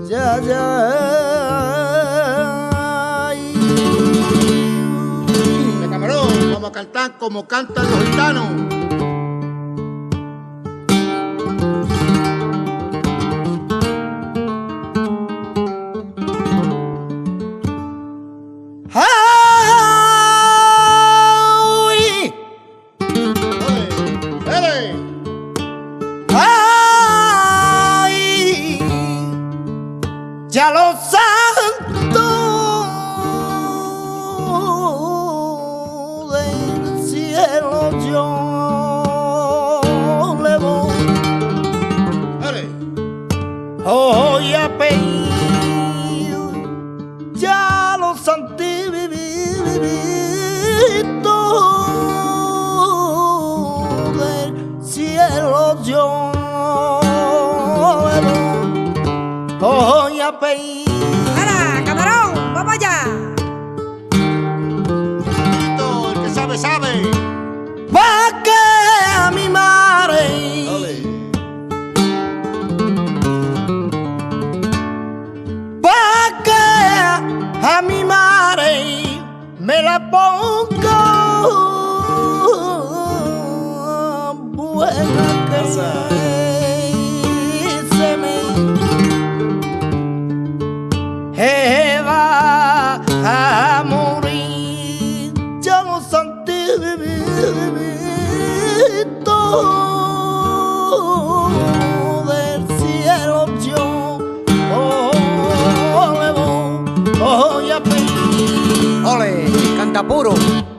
ya, ya. De Camarón, vamos a cantar como cantan los gitanos. Ya los santos del cielo yo le voy hoy a pedir, ya los santivivitos del cielo yo le voy hoy a pedir. ¡Hala, Camarón! ¡Vamos allá! El que sabe, sabe. Pa' que a mi madre pa' que a mi madre me la ponga buena que se me va a morir. Ya los santivivitos del cielo yo le voy a pedir. ¡Ole! ¡Canta puro!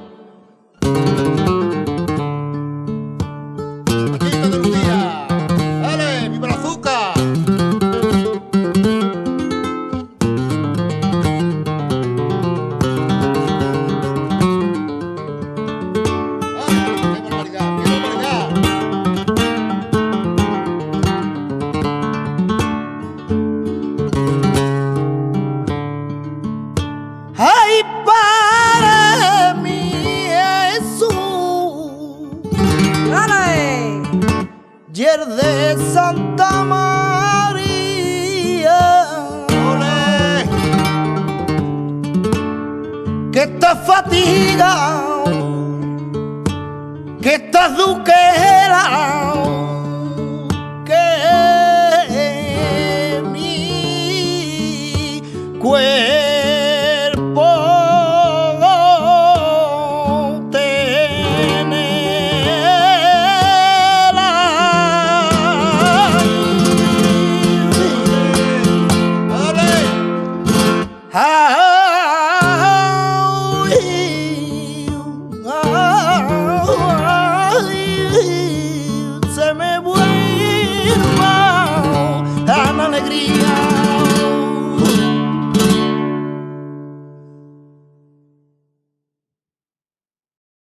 Paquito de Lucía. ¡Dale! ¡Viva el azúcar! ¡Qué barbaridad! ¡Qué barbaridad! Ay, para mí Jesús, ¡Dale! yer de Santa María, ¡Ole! que estás fatigado, que estás duque